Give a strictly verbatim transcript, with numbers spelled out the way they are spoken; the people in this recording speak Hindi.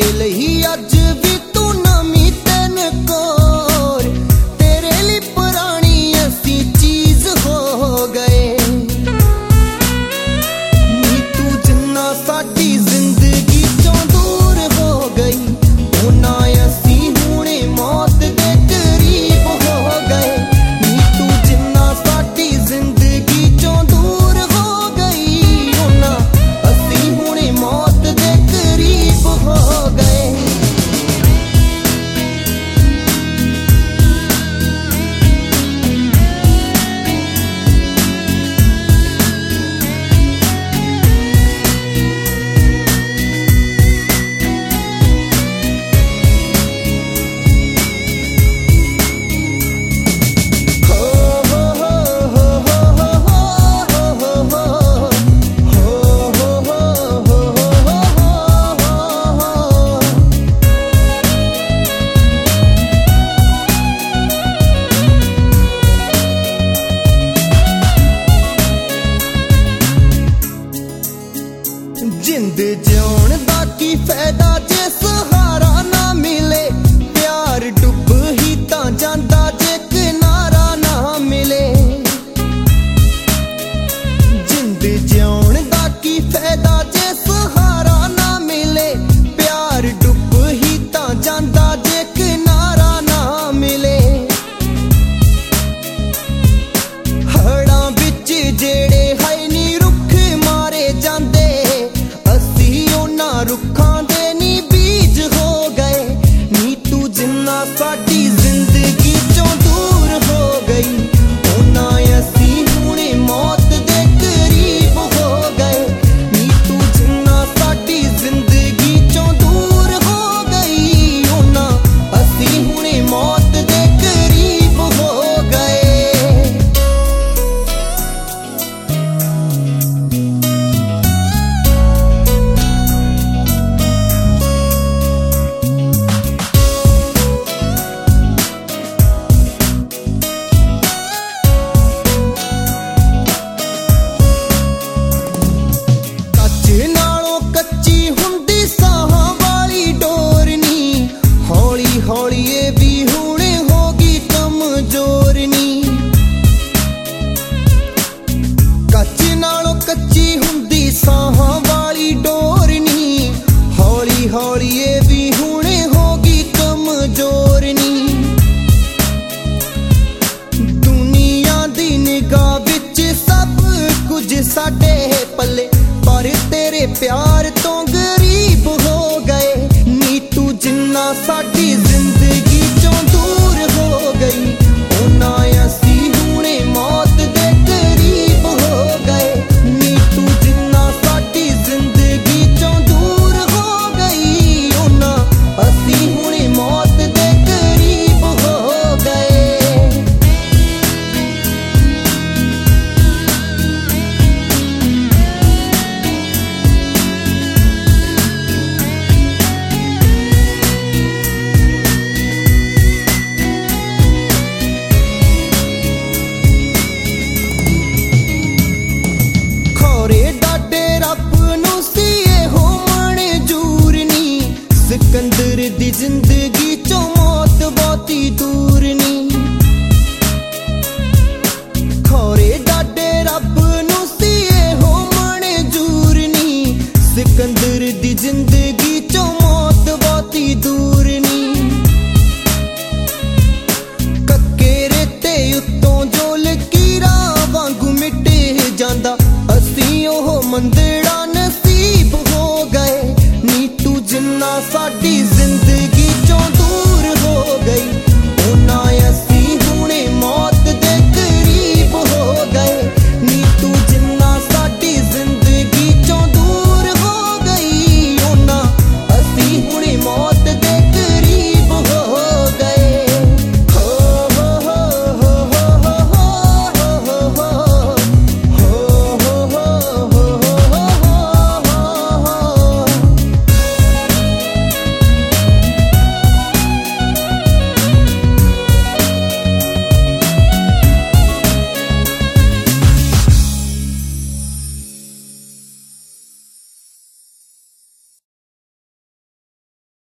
मेरे लिए अज भी तू नमी तेन कोर, तेरे लिए पुरानी ऐसी चीज हो गए। नी तू जिन्ना साडी जिंदगी चों दूर हो गई, उन्ना असी हुणे मौत दे करीब हो गए। नी तू जिन्ना साडी जिंदगी चों दूर हो गई, उन्ना असी हुणे मौत दे करीब हो गए। जिंद जिउण दा की फायदा जे सहारा ना मिले, प्यार डुब ही तां जांदा जे किनारा ना मिले। जिंद जिउण दा की फायदा जे सहारा ना मिले, प्यार डुब ही तां जांदा जे किनारा ना मिले। हड़ां विच जेड़े हाय नी रुख मारे जांदे, रुखां दे नी बीज हो गए। नी तू जिन्ना साडी जिंदगी चों दूर हो गई, उन्ना असी हुणे मौत दे करीब हो गए। नी तू जिन्ना साडी जिंदगी चों दूर हो गई, उन्ना असी हुणे मौत दे करीब हो गए। हौली ये भी हुणे होगी कमजोर नी, कच्च नालों कच्ची हुंदी साहां वाली डोर नी। हौली हौली ये भी हुणे होगी कमजोर नी। दुनिया दी निगाह विच सब कुछ साडे पल्ले, पर तेरे प्यार तो गरीब हो गए। नी तू जिन्ना साडी जिंदगी चों दूर हो गई, उन्ना असी हुणे मौत दे करीब हो गए। नी तू जिन्ना साडी जिंदगी चों दूर हो गई, उन्ना असी हुणे मौत दे करीब हो गए। सिकंदर दी जिंदगी चों मौत बहुती दूर नी, खौरे डाडे रब नू सी हो मंजूर नी। सिकंदर दी जिंदगी चों मौत बहुती दूर नी। कक्के रेते उत्तों जो लकीरां वांगू मिट जांदा, असी ओह मंदड़ा नसीब हो गए। नी तू जिन्ना साडी जिंदगी